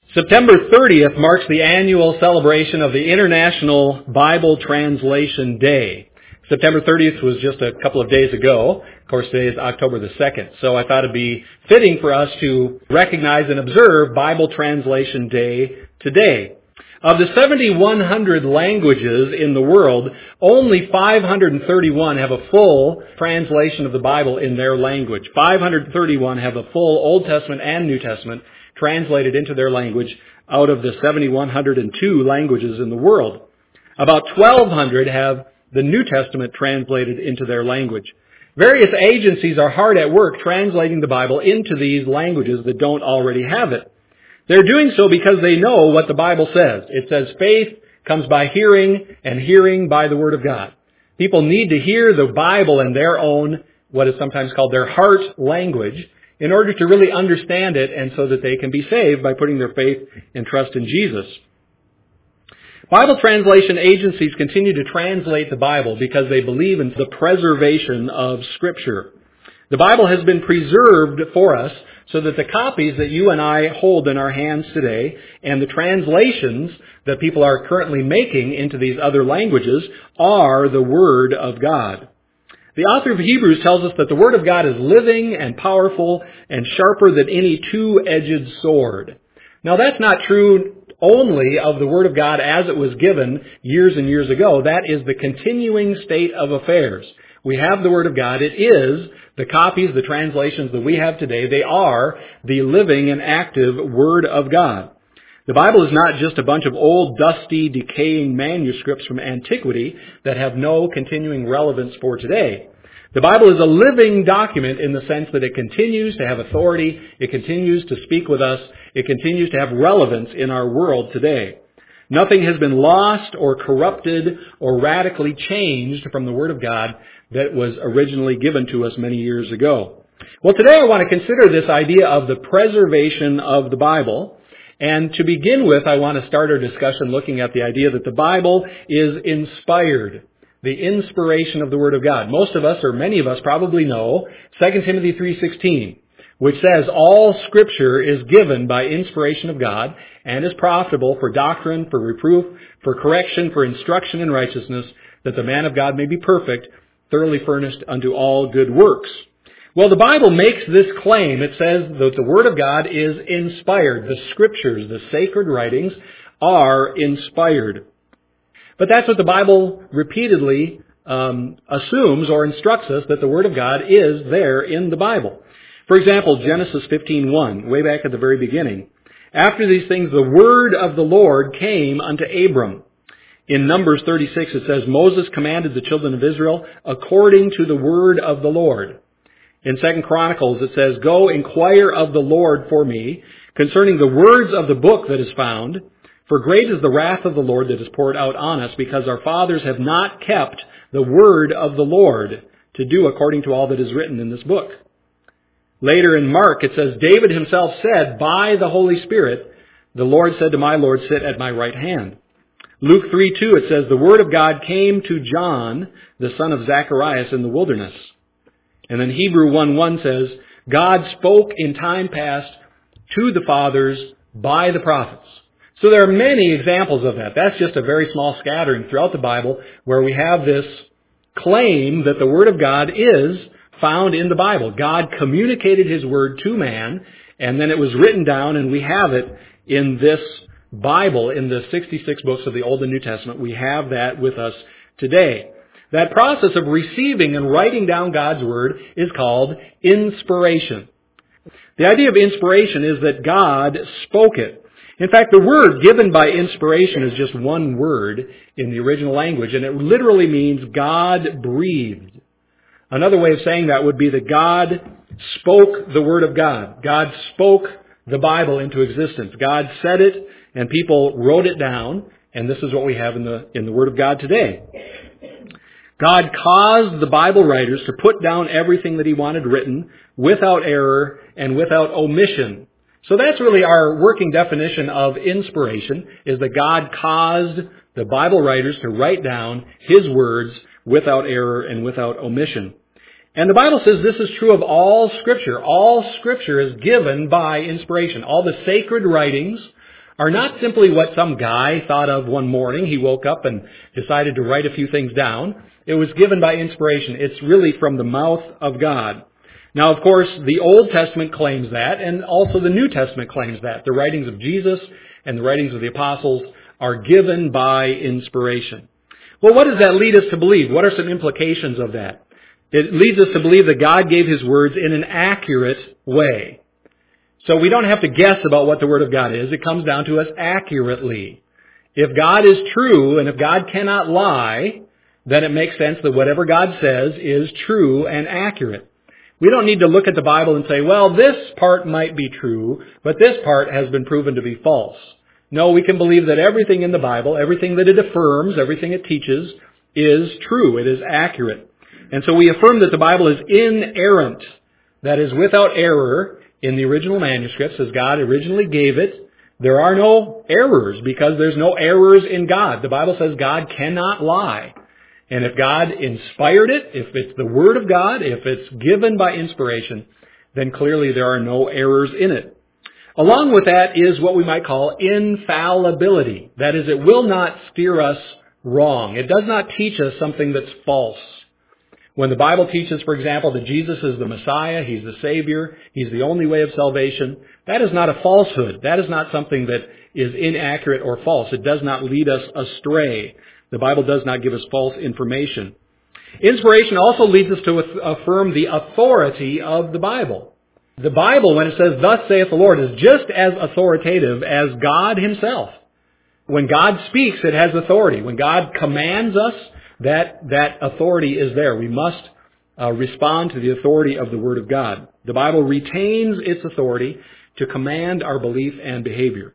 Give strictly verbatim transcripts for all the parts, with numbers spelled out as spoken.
September thirtieth marks the annual celebration of the International Bible Translation Day. September thirtieth was just a couple of days ago. Of course, today is October the second. So I thought it'd be fitting for us to recognize and observe Bible Translation Day today. Of the seven thousand one hundred languages in the world, only five hundred thirty-one have a full translation of the Bible in their language. five hundred thirty-one have a full Old Testament and New Testament translated into their language out of the seven thousand one hundred two languages in the world. About twelve hundred have the New Testament translated into their language. Various agencies are hard at work translating the Bible into these languages that don't already have it. They're doing so because they know what the Bible says. It says faith comes by hearing, and hearing by the Word of God. People need to hear the Bible in their own, what is sometimes called their heart language, in order to really understand it and so that they can be saved by putting their faith and trust in Jesus. Bible translation agencies continue to translate the Bible because they believe in the preservation of Scripture. The Bible has been preserved for us so that the copies that you and I hold in our hands today and the translations that people are currently making into these other languages are the Word of God. The author of Hebrews tells us that the Word of God is living and powerful and sharper than any two-edged sword. Now that's not true only of the Word of God as it was given years and years ago. That is the continuing state of affairs. We have the Word of God. It is the copies, the translations that we have today. They are the living and active Word of God. The Bible is not just a bunch of old, dusty, decaying manuscripts from antiquity that have no continuing relevance for today. The Bible is a living document in the sense that it continues to have authority, it continues to speak with us, it continues to have relevance in our world today. Nothing has been lost or corrupted or radically changed from the Word of God that was originally given to us many years ago. Well, today I want to consider this idea of the preservation of the Bible. And to begin with, I want to start our discussion looking at the idea that the Bible is inspired. The inspiration of the Word of God. Most of us, or many of us, probably know Second Timothy three sixteen, which says, all Scripture is given by inspiration of God and is profitable for doctrine, for reproof, for correction, for instruction in righteousness, that the man of God may be perfect, thoroughly furnished unto all good works. Well, the Bible makes this claim. It says that the Word of God is inspired. The Scriptures, the sacred writings, are inspired. But that's what the Bible repeatedly um, assumes or instructs us, that the Word of God is there in the Bible. For example, Genesis fifteen one, way back at the very beginning. After these things, the word of the Lord came unto Abram. In Numbers thirty-six, it says, Moses commanded the children of Israel according to the word of the Lord. In Second Chronicles, it says, Go inquire of the Lord for me concerning the words of the book that is found. For great is the wrath of the Lord that is poured out on us, because our fathers have not kept the word of the Lord to do according to all that is written in this book. Later in Mark, it says, David himself said, by the Holy Spirit, the Lord said to my Lord, sit at my right hand. Luke three two, it says, the word of God came to John, the son of Zacharias, in the wilderness. And then Hebrew one one says, God spoke in time past to the fathers by the prophets. So there are many examples of that. That's just a very small scattering throughout the Bible where we have this claim that the Word of God is found in the Bible. God communicated His Word to man, and then it was written down, and we have it in this Bible, in the sixty-six books of the Old and New Testament. We have that with us today. That process of receiving and writing down God's Word is called inspiration. The idea of inspiration is that God spoke it. In fact, the word given by inspiration is just one word in the original language, and it literally means God breathed. Another way of saying that would be that God spoke the Word of God. God spoke the Bible into existence. God said it, and people wrote it down, and this is what we have in the, in the Word of God today. God caused the Bible writers to put down everything that He wanted written without error and without omission. So that's really our working definition of inspiration, is that God caused the Bible writers to write down His words without error and without omission. And the Bible says this is true of all Scripture. All Scripture is given by inspiration. All the sacred writings are not simply what some guy thought of one morning. He woke up and decided to write a few things down. It was given by inspiration. It's really from the mouth of God. Now, of course, the Old Testament claims that, and also the New Testament claims that. The writings of Jesus and the writings of the apostles are given by inspiration. Well, what does that lead us to believe? What are some implications of that? It leads us to believe that God gave His words in an accurate way. So we don't have to guess about what the Word of God is. It comes down to us accurately. If God is true, and if God cannot lie, then it makes sense that whatever God says is true and accurate. We don't need to look at the Bible and say, well, this part might be true, but this part has been proven to be false. No, we can believe that everything in the Bible, everything that it affirms, everything it teaches, is true. It is accurate. And so we affirm that the Bible is inerrant, that is without error in the original manuscripts as God originally gave it. There are no errors because there's no errors in God. The Bible says God cannot lie. And if God inspired it, if it's the Word of God, if it's given by inspiration, then clearly there are no errors in it. Along with that is what we might call infallibility. That is, it will not steer us wrong. It does not teach us something that's false. When the Bible teaches, for example, that Jesus is the Messiah, He's the Savior, He's the only way of salvation, that is not a falsehood. That is not something that is inaccurate or false. It does not lead us astray. The Bible does not give us false information. Inspiration also leads us to affirm the authority of the Bible. The Bible, when it says, "Thus saith the Lord," is just as authoritative as God Himself. When God speaks, it has authority. When God commands us, that, that authority is there. We must uh, respond to the authority of the Word of God. The Bible retains its authority to command our belief and behavior.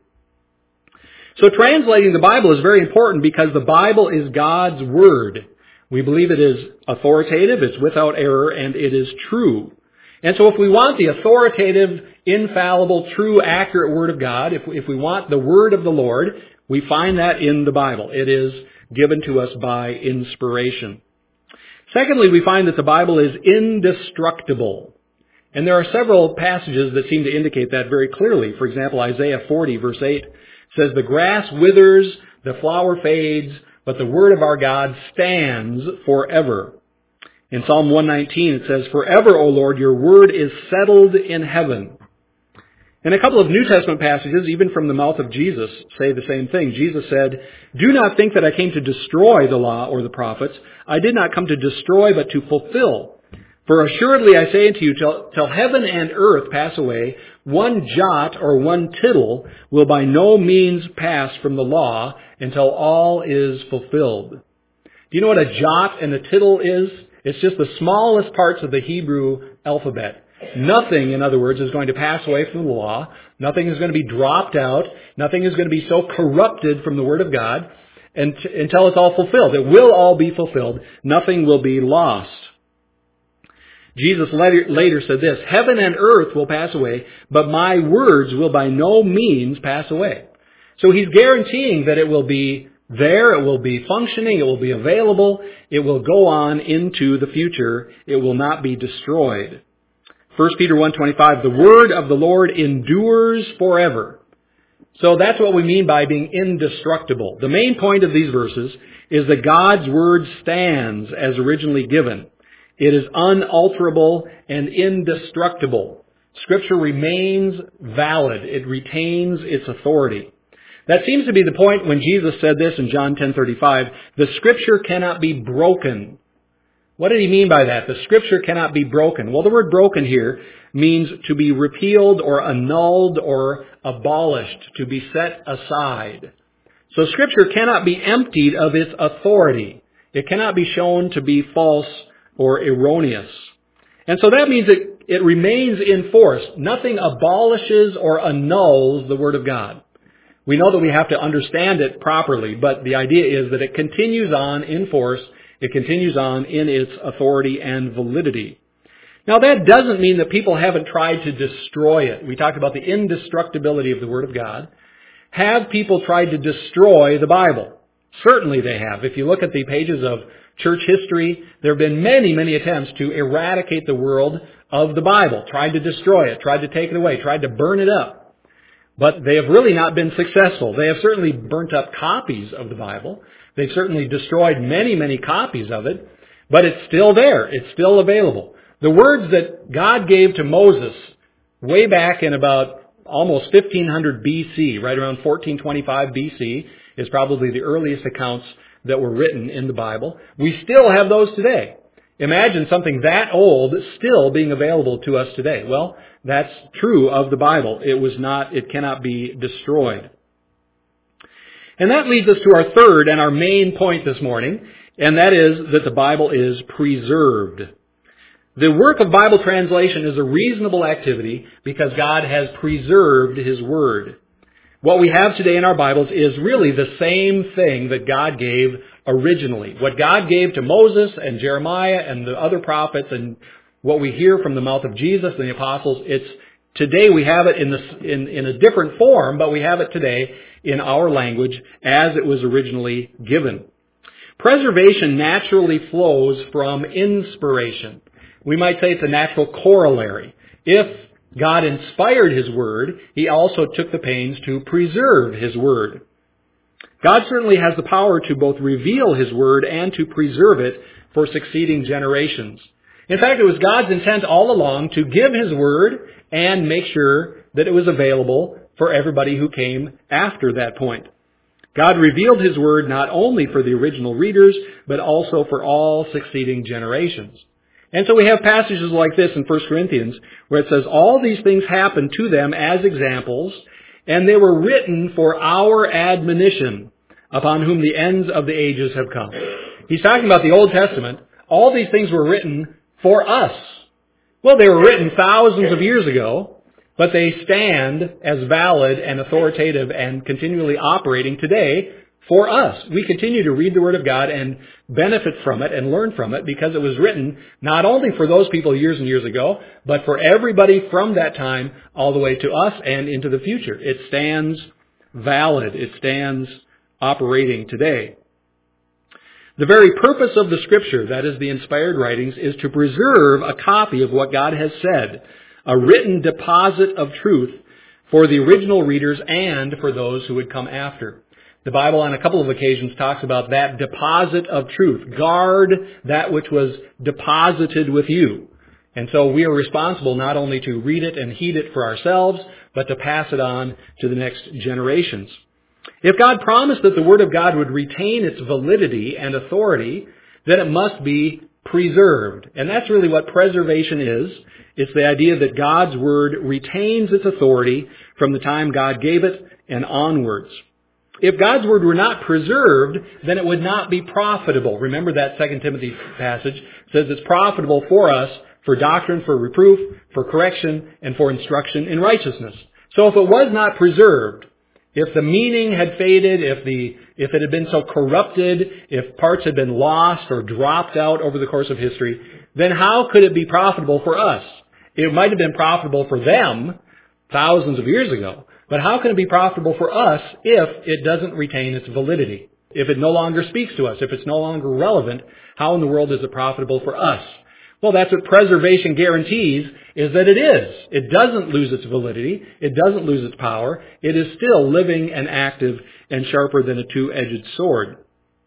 So translating the Bible is very important because the Bible is God's Word. We believe it is authoritative, it's without error, and it is true. And so if we want the authoritative, infallible, true, accurate Word of God, if we, if we want the Word of the Lord, we find that in the Bible. It is given to us by inspiration. Secondly, we find that the Bible is indestructible. And there are several passages that seem to indicate that very clearly. For example, Isaiah forty, verse eight, says, "The grass withers, the flower fades, but the word of our God stands forever." In Psalm one nineteen it says, "Forever, O Lord, your word is settled in heaven." And a couple of New Testament passages, even from the mouth of Jesus, say the same thing. Jesus said, "Do not think that I came to destroy the law or the prophets. I did not come to destroy, but to fulfill. For assuredly I say unto you, till, till heaven and earth pass away, one jot or one tittle will by no means pass from the law until all is fulfilled." Do you know what a jot and a tittle is? It's just the smallest parts of the Hebrew alphabet. Nothing, in other words, is going to pass away from the law. Nothing is going to be dropped out. Nothing is going to be so corrupted from the Word of God until it's all fulfilled. It will all be fulfilled. Nothing will be lost. Jesus later, later said this, "Heaven and earth will pass away, but my words will by no means pass away." So He's guaranteeing that it will be there, it will be functioning, it will be available, it will go on into the future, it will not be destroyed. First Peter one twenty-five, "The word of the Lord endures forever." So that's what we mean by being indestructible. The main point of these verses is that God's word stands as originally given. It is unalterable and indestructible. Scripture remains valid. It retains its authority. That seems to be the point when Jesus said this in John ten thirty-five, "The Scripture cannot be broken." What did He mean by that? The Scripture cannot be broken. Well, the word broken here means to be repealed or annulled or abolished, to be set aside. So Scripture cannot be emptied of its authority. It cannot be shown to be false or erroneous. And so that means that it remains in force. Nothing abolishes or annuls the Word of God. We know that we have to understand it properly, but the idea is that it continues on in force. It continues on in its authority and validity. Now that doesn't mean that people haven't tried to destroy it. We talked about the indestructibility of the Word of God. Have people tried to destroy the Bible? Certainly they have. If you look at the pages of church history, there have been many, many attempts to eradicate the world of the Bible, tried to destroy it, tried to take it away, tried to burn it up. but they have really not been successful. They have certainly burnt up copies of the Bible. They've certainly destroyed many, many copies of it, but it's still there. It's still available. The words that God gave to Moses way back in about almost fifteen hundred B C, right around fourteen twenty-five B C, is probably the earliest accounts that were written in the Bible. We still have those today. Imagine something that old still being available to us today. Well, that's true of the Bible. It was not, it cannot be destroyed. And that leads us to our third and our main point this morning, and that is that the Bible is preserved. The work of Bible translation is a reasonable activity because God has preserved His Word. What we have today in our Bibles is really the same thing that God gave originally. What God gave to Moses and Jeremiah and the other prophets and what we hear from the mouth of Jesus and the apostles, it's today we have it in, the, in, in a different form, but we have it today in our language as it was originally given. Preservation naturally flows from inspiration. We might say it's a natural corollary. If God inspired His Word, He also took the pains to preserve His Word. God certainly has the power to both reveal His Word and to preserve it for succeeding generations. In fact, it was God's intent all along to give His Word and make sure that it was available for everybody who came after that point. God revealed His Word not only for the original readers, but also for all succeeding generations. And so we have passages like this in First Corinthians where it says, all these things happened to them as examples, and they were written for our admonition, upon whom the ends of the ages have come. He's talking about the Old Testament. All these things were written for us. Well, they were written thousands of years ago, but they stand as valid and authoritative and continually operating today for us. We continue to read the Word of God and benefit from it and learn from it because it was written not only for those people years and years ago, but for everybody from that time all the way to us and into the future. It stands valid. It stands operating today. The very purpose of the Scripture, that is the inspired writings, is to preserve a copy of what God has said, a written deposit of truth for the original readers and for those who would come after. The Bible on a couple of occasions talks about that deposit of truth. Guard that which was deposited with you. And so we are responsible not only to read it and heed it for ourselves, but to pass it on to the next generations. If God promised that the Word of God would retain its validity and authority, then it must be preserved. And that's really what preservation is. It's the idea that God's Word retains its authority from the time God gave it and onwards. If God's Word were not preserved, then it would not be profitable. Remember that Second Timothy passage says it's profitable for us for doctrine, for reproof, for correction, and for instruction in righteousness. So if it was not preserved, if the meaning had faded, if the if it had been so corrupted, if parts had been lost or dropped out over the course of history, then how could it be profitable for us? It might have been profitable for them thousands of years ago. But how can it be profitable for us if it doesn't retain its validity? If it no longer speaks to us, if it's no longer relevant, how in the world is it profitable for us? Well, that's what preservation guarantees, is that it is. It doesn't lose its validity. It doesn't lose its power. It is still living and active and sharper than a two-edged sword.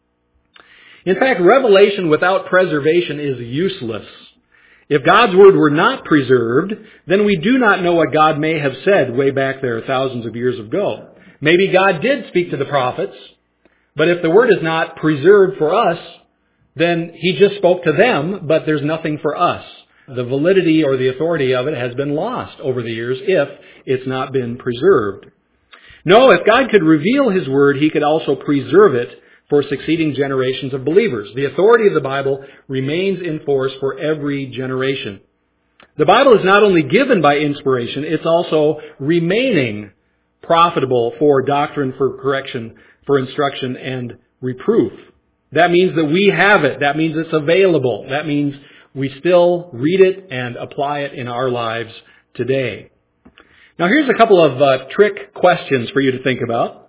In fact, revelation without preservation is useless. If God's Word were not preserved, then we do not know what God may have said way back there thousands of years ago. Maybe God did speak to the prophets, but if the Word is not preserved for us, then He just spoke to them, but there's nothing for us. The validity or the authority of it has been lost over the years if it's not been preserved. No, if God could reveal His Word, He could also preserve it for succeeding generations of believers. The authority of the Bible remains in force for every generation. The Bible is not only given by inspiration, it's also remaining profitable for doctrine, for correction, for instruction, and reproof. That means that we have it. That means it's available. That means we still read it and apply it in our lives today. Now here's a couple of uh, trick questions for you to think about.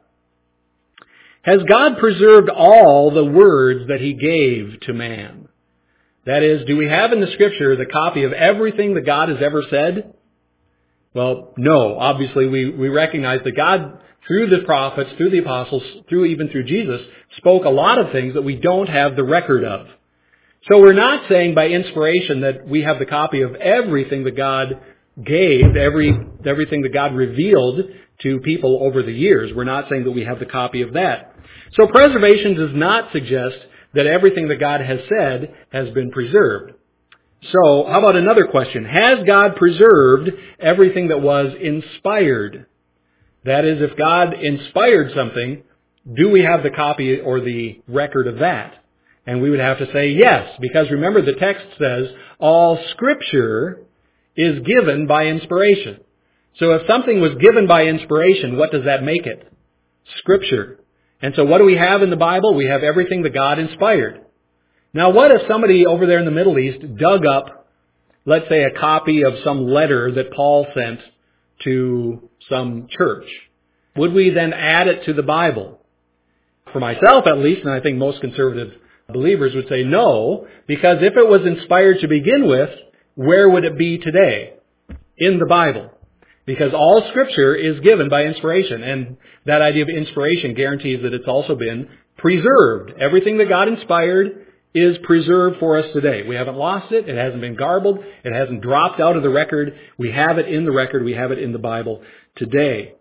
Has God preserved all the words that He gave to man? That is, do we have in the Scripture the copy of everything that God has ever said? Well, no. Obviously, we, we recognize that God, through the prophets, through the apostles, through even through Jesus, spoke a lot of things that we don't have the record of. So we're not saying by inspiration that we have the copy of everything that God gave, every everything that God revealed to people over the years. We're not saying that we have the copy of that. So preservation does not suggest that everything that God has said has been preserved. So how about another question? Has God preserved everything that was inspired? That is, if God inspired something, do we have the copy or the record of that? And we would have to say yes, because remember the text says all Scripture is given by inspiration. So if something was given by inspiration, what does that make it? Scripture. And so what do we have in the Bible? We have everything that God inspired. Now what if somebody over there in the Middle East dug up, let's say, a copy of some letter that Paul sent to some church? Would we then add it to the Bible? For myself at least, and I think most conservative believers would say no, because if it was inspired to begin with, where would it be today? In the Bible. Because all Scripture is given by inspiration, and that idea of inspiration guarantees that it's also been preserved. Everything that God inspired is preserved for us today. We haven't lost it. It hasn't been garbled. It hasn't dropped out of the record. We have it in the record. We have it in the Bible today.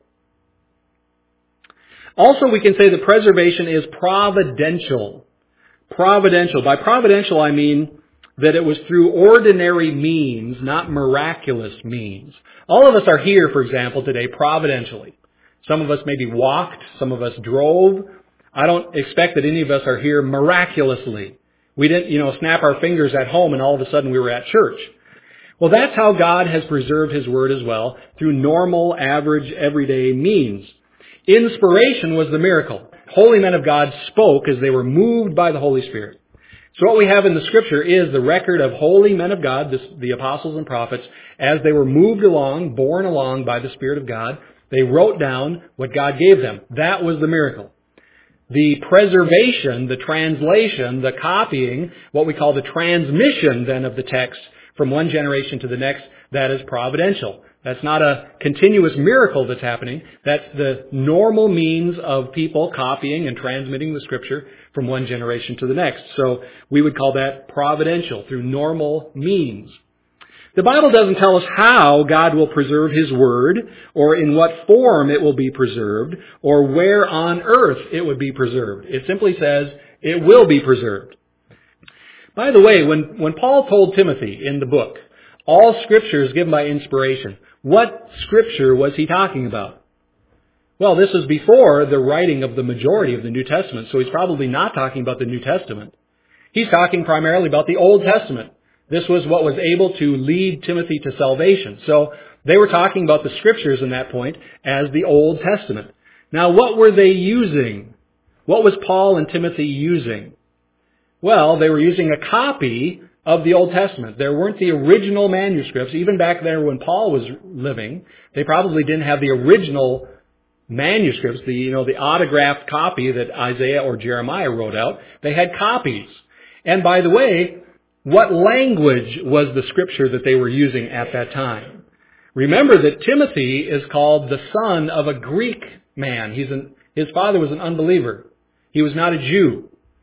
Also, we can say that preservation is providential. Providential. By providential, I mean that it was through ordinary means, not miraculous means. All of us are here, for example, today providentially. Some of us maybe walked. Some of us drove. I don't expect that any of us are here miraculously. We didn't, you know, snap our fingers at home and all of a sudden we were at church. Well, that's how God has preserved His Word as well, through normal, average, everyday means. Inspiration was the miracle. Holy men of God spoke as they were moved by the Holy Spirit. So what we have in the Scripture is the record of holy men of God, the, the apostles and prophets, as they were moved along, borne along by the Spirit of God. They wrote down what God gave them. That was the miracle. The preservation, the translation, the copying, what we call the transmission then of the text from one generation to the next, that is providential. That's not a continuous miracle that's happening. That's the normal means of people copying and transmitting the Scripture from one generation to the next. So we would call that providential, through normal means. The Bible doesn't tell us how God will preserve His Word, or in what form it will be preserved, or where on earth it would be preserved. It simply says it will be preserved. By the way, when, when Paul told Timothy in the book, all Scripture is given by inspiration, what Scripture was he talking about? Well, this was before the writing of the majority of the New Testament, so he's probably not talking about the New Testament. He's talking primarily about the Old Testament. This was what was able to lead Timothy to salvation. So they were talking about the Scriptures in that point as the Old Testament. Now, what were they using? What was Paul and Timothy using? Well, they were using a copy of the Old Testament. There weren't the original manuscripts. Even back there when Paul was living, they probably didn't have the original manuscripts, the, you know, the autographed copy that Isaiah or Jeremiah wrote out. They had copies. And by the way, what language was the Scripture that they were using at that time? Remember that Timothy is called the son of a Greek man. He's an, his father was an unbeliever. He was not a Jew.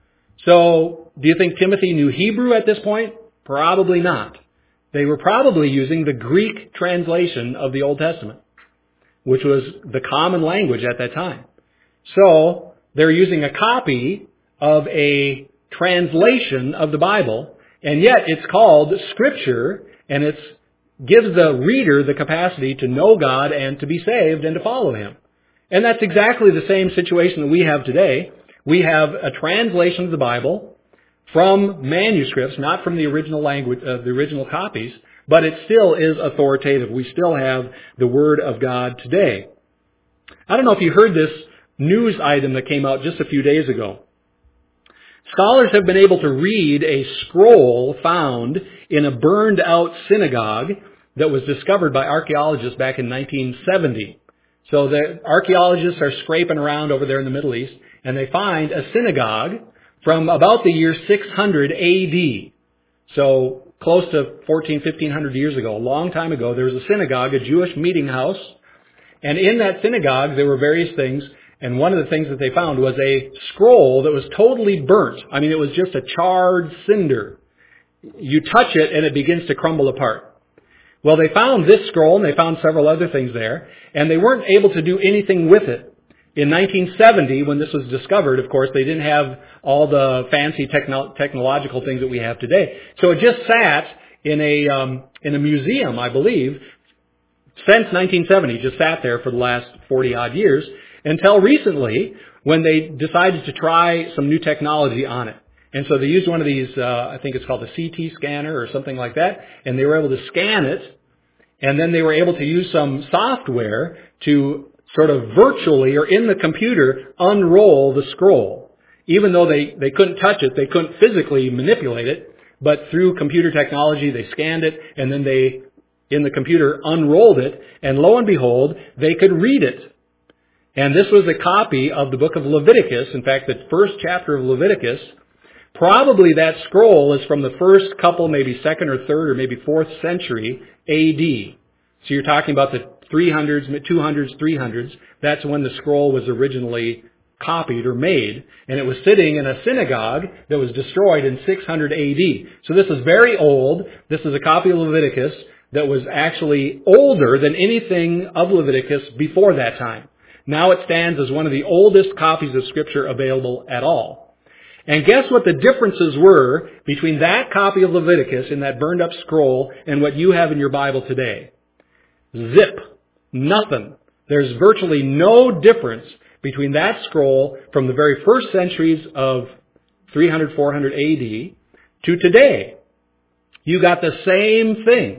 So, do you think Timothy knew Hebrew at this point? Probably not. They were probably using the Greek translation of the Old Testament, which was the common language at that time. So, they're using a copy of a translation of the Bible, and yet it's called Scripture, and it gives the reader the capacity to know God and to be saved and to follow Him. And that's exactly the same situation that we have today. We have a translation of the Bible from manuscripts, not from the original language, uh, the original copies, but it still is authoritative. We still have the Word of God today. I don't know if you heard this news item that came out just a few days ago. Scholars have been able to read a scroll found in a burned out synagogue that was discovered by archaeologists back in nineteen seventy. So the archaeologists are scraping around over there in the Middle East, and they find a synagogue from about the year six hundred A D. So close to fourteen, fifteen hundred years ago, a long time ago, there was a synagogue, a Jewish meeting house. And in that synagogue, there were various things. And one of the things that they found was a scroll that was totally burnt. I mean, it was just a charred cinder. You touch it and it begins to crumble apart. Well, they found this scroll and they found several other things there. And they weren't able to do anything with it. In nineteen seventy, when this was discovered, of course, they didn't have all the fancy techno- technological things that we have today. So it just sat in a um, in a museum, I believe, since nineteen seventy. Just sat there for the last forty odd years until recently, when they decided to try some new technology on it. And so they used one of these, uh, I think it's called a C T scanner or something like that, and they were able to scan it, and then they were able to use some software to sort of virtually or in the computer unroll the scroll. Even though they, they couldn't touch it, they couldn't physically manipulate it, but through computer technology they scanned it and then they, in the computer, unrolled it, and lo and behold, they could read it. And this was a copy of the book of Leviticus. In fact, the first chapter of Leviticus, probably that scroll is from the first couple, maybe second or third or maybe fourth century A D. So you're talking about the three hundreds, two hundreds, three hundreds. That's when the scroll was originally copied or made. And it was sitting in a synagogue that was destroyed in six hundred A D. So this is very old. This is a copy of Leviticus that was actually older than anything of Leviticus before that time. Now it stands as one of the oldest copies of Scripture available at all. And guess what the differences were between that copy of Leviticus in that burned up scroll and what you have in your Bible today? Zip. Nothing. There's virtually no difference between that scroll from the very first centuries of three hundred, four hundred A D to today. You got the same thing.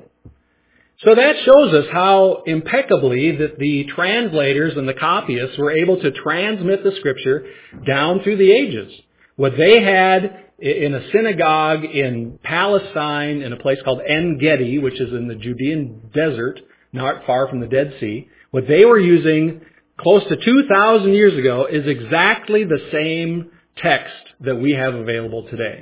So that shows us how impeccably that the translators and the copyists were able to transmit the Scripture down through the ages. What they had in a synagogue in Palestine, in a place called En Gedi, which is in the Judean desert, not far from the Dead Sea, what they were using close to two thousand years ago is exactly the same text that we have available today.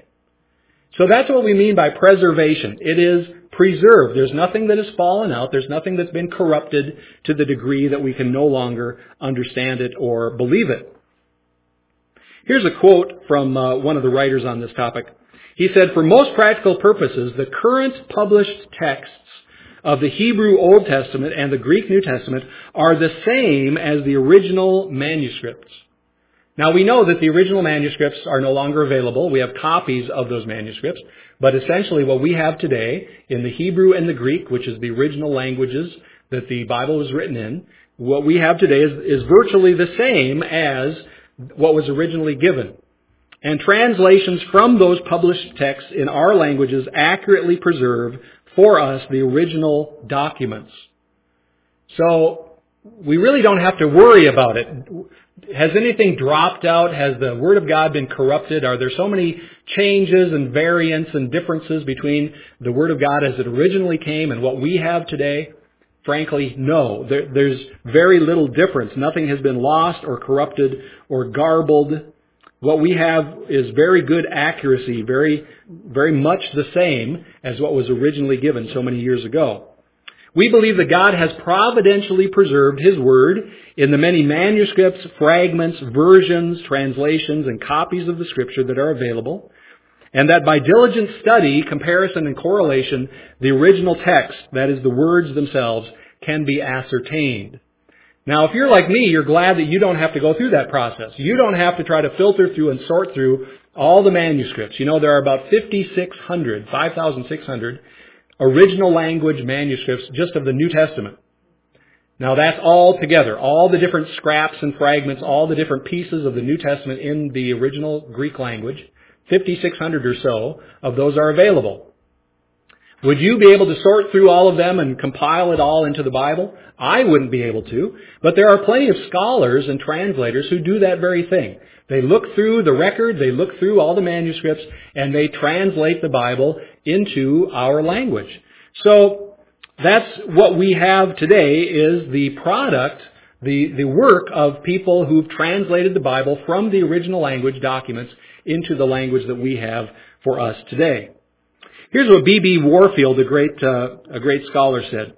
So that's what we mean by preservation. It is preserved. There's nothing that has fallen out. There's nothing that's been corrupted to the degree that we can no longer understand it or believe it. Here's a quote from uh, one of the writers on this topic. He said, "For most practical purposes, the current published texts of the Hebrew Old Testament and the Greek New Testament are the same as the original manuscripts." Now we know that the original manuscripts are no longer available. We have copies of those manuscripts. But essentially what we have today in the Hebrew and the Greek, which is the original languages that the Bible was written in, what we have today is, is virtually the same as what was originally given. And translations from those published texts in our languages accurately preserve for us the original documents. So we really don't have to worry about it. Has anything dropped out? Has the Word of God been corrupted? Are there so many changes and variants and differences between the Word of God as it originally came and what we have today? Frankly, no. There, there's very little difference. Nothing has been lost or corrupted or garbled. What we have is very good accuracy, very, very much the same as what was originally given so many years ago. We believe that God has providentially preserved His Word in the many manuscripts, fragments, versions, translations, and copies of the Scripture that are available, and that by diligent study, comparison, and correlation, the original text, that is the words themselves, can be ascertained. Now, if you're like me, you're glad that you don't have to go through that process. You don't have to try to filter through and sort through all the manuscripts. You know, there are about fifty-six hundred, five thousand six hundred original language manuscripts just of the New Testament. Now that's all together, all the different scraps and fragments, all the different pieces of the New Testament in the original Greek language, fifty-six hundred or so of those are available. Would you be able to sort through all of them and compile it all into the Bible? I wouldn't be able to, but there are plenty of scholars and translators who do that very thing. They look through the record, they look through all the manuscripts, and they translate the Bible into our language. So that's what we have today is the product, the, the work of people who've translated the Bible from the original language documents into the language that we have for us today. Here's what B B Warfield, a great, uh, a great scholar, said.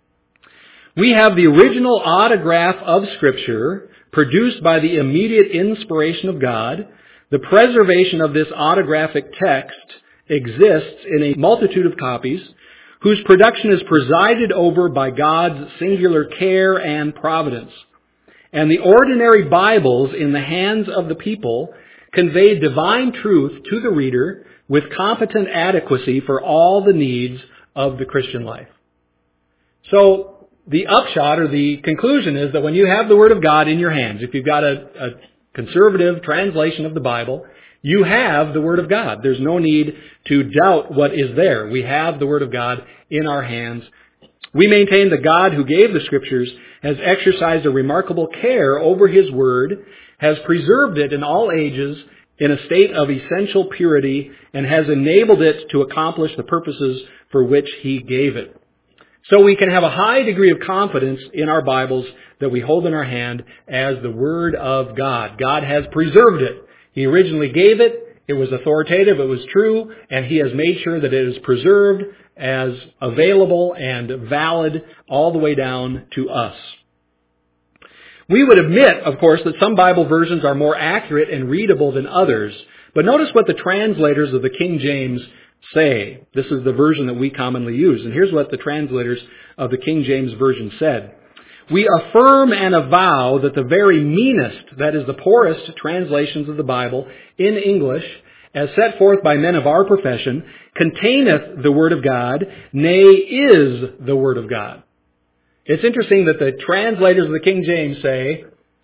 We have the original autograph of Scripture produced by the immediate inspiration of God. The preservation of this autographic text exists in a multitude of copies whose production is presided over by God's singular care and providence. And the ordinary Bibles in the hands of the people convey divine truth to the reader with competent adequacy for all the needs of the Christian life. So the upshot or the conclusion is that when you have the Word of God in your hands, if you've got a, a conservative translation of the Bible, you have the Word of God. There's no need to doubt what is there. We have the Word of God in our hands. We maintain that God who gave the Scriptures has exercised a remarkable care over His Word, has preserved it in all ages in a state of essential purity, and has enabled it to accomplish the purposes for which He gave it. So we can have a high degree of confidence in our Bibles that we hold in our hand as the Word of God. God has preserved it. He originally gave it. It was authoritative. It was true. And He has made sure that it is preserved as available and valid all the way down to us. We would admit, of course, that some Bible versions are more accurate and readable than others. But notice what the translators of the King James say. This is the version that we commonly use. And here's what the translators of the King James Version said. We affirm and avow that the very meanest, that is the poorest translations of the Bible in English, as set forth by men of our profession, containeth the Word of God, nay, is the Word of God. It's interesting that the translators of the King James say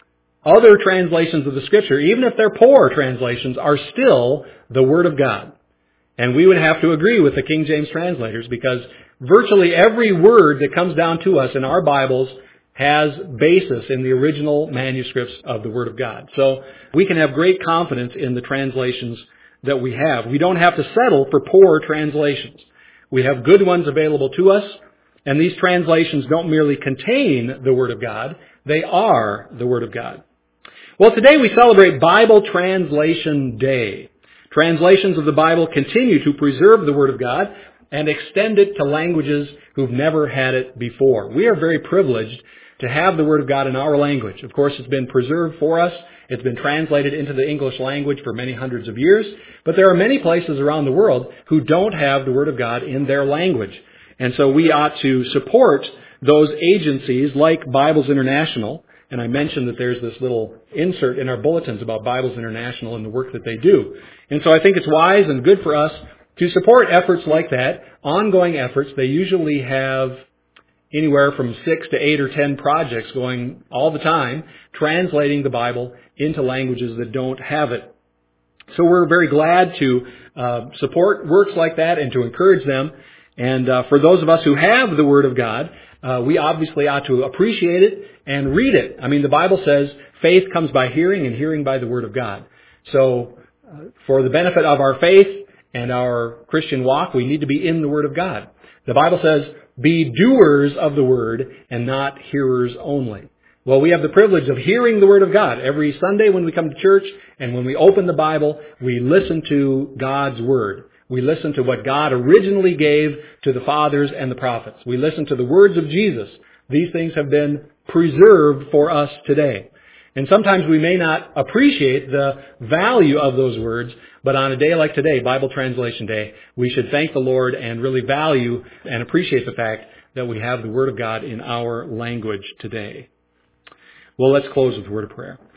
other translations of the Scripture, even if they're poor translations, are still the Word of God. And we would have to agree with the King James translators because virtually every word that comes down to us in our Bibles has basis in the original manuscripts of the Word of God. So we can have great confidence in the translations that we have. We don't have to settle for poor translations. We have good ones available to us, and these translations don't merely contain the Word of God, they are the Word of God. Well, today we celebrate Bible Translation Day. Translations of the Bible continue to preserve the Word of God and extend it to languages who've never had it before. We are very privileged to have the Word of God in our language. Of course, it's been preserved for us. It's been translated into the English language for many hundreds of years. But there are many places around the world who don't have the Word of God in their language. And so we ought to support those agencies like Bibles International. And I mentioned that there's this little insert in our bulletins about Bibles International and the work that they do. And so I think it's wise and good for us to support efforts like that, ongoing efforts. They usually have anywhere from six to eight or ten projects going all the time, translating the Bible into languages that don't have it. So we're very glad to uh, support works like that and to encourage them. And uh, for those of us who have the Word of God, uh, we obviously ought to appreciate it and read it. I mean, the Bible says faith comes by hearing and hearing by the Word of God. So uh, for the benefit of our faith and our Christian walk, we need to be in the Word of God. The Bible says, be doers of the Word and not hearers only. Well, we have the privilege of hearing the Word of God. Every Sunday when we come to church and when we open the Bible, we listen to God's Word. We listen to what God originally gave to the fathers and the prophets. We listen to the words of Jesus. These things have been preserved for us today. And sometimes we may not appreciate the value of those words, but on a day like today, Bible Translation Day, we should thank the Lord and really value and appreciate the fact that we have the Word of God in our language today. Well, let's close with a word of prayer.